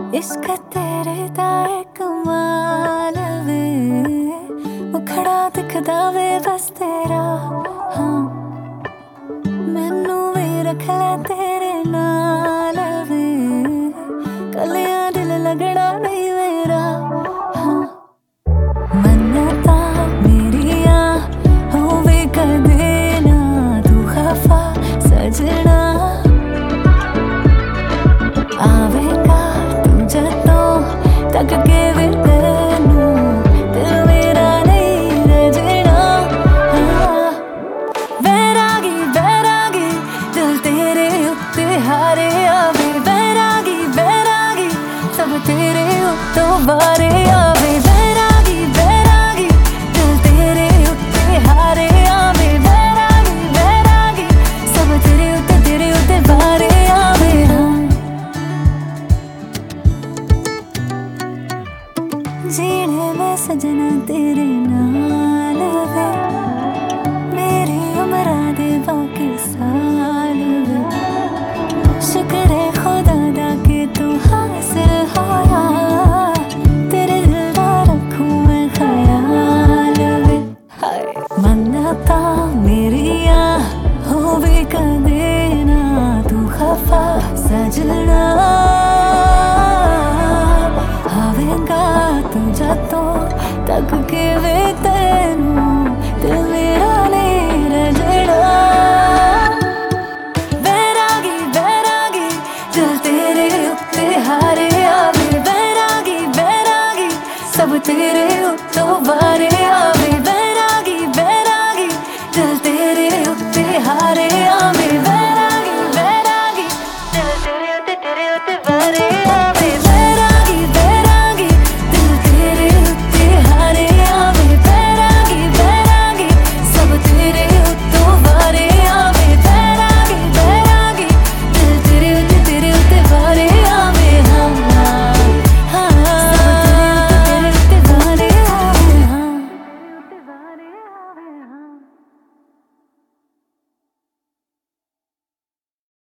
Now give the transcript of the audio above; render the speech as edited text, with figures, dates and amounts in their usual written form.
इश्क तेरे दा कमाल वे मुखड़ा दिखदा वे बस तेरा। हाँ मैनू भी रख ले तेरे नाल वे कलियां दिल लगना नहीं मेरा। हाँ मन्नता मेरिया होवे कदे ना तू खफा सजना। आवेगा तू जदों तक के वे तैनू दिल मेरा नहीं रजना। हाँ बैरागी बैरागी दिल तेरे उत्ते हारे आवे। बैरागी बैरागी सब तेरे उत्तों बारे आवे। बैरागी बैरागी दिल तेरे उत्ते हारे आवे। बैरागी बैरागी सब तेरे उत्ते बारे आवे। जीने में सजना तेरे नाल वे मेरी उम्र दे बाकी साल वे। शुक्र है खुदा दा कि तू हासिल होया तेरे दिल दा रखूं मैं ख्याल वे। हाय मन्नता मेरिया होवे कदे ना तू खफा सजना। आवेगा तू जदों तक के वे तैनू दिल मेरा नहीं रजना। बैरागी बैरागी दिल तेरे उत्ते हारे आवे। बैरागी बैरागी सब तेरे उत्तों बारे आवे।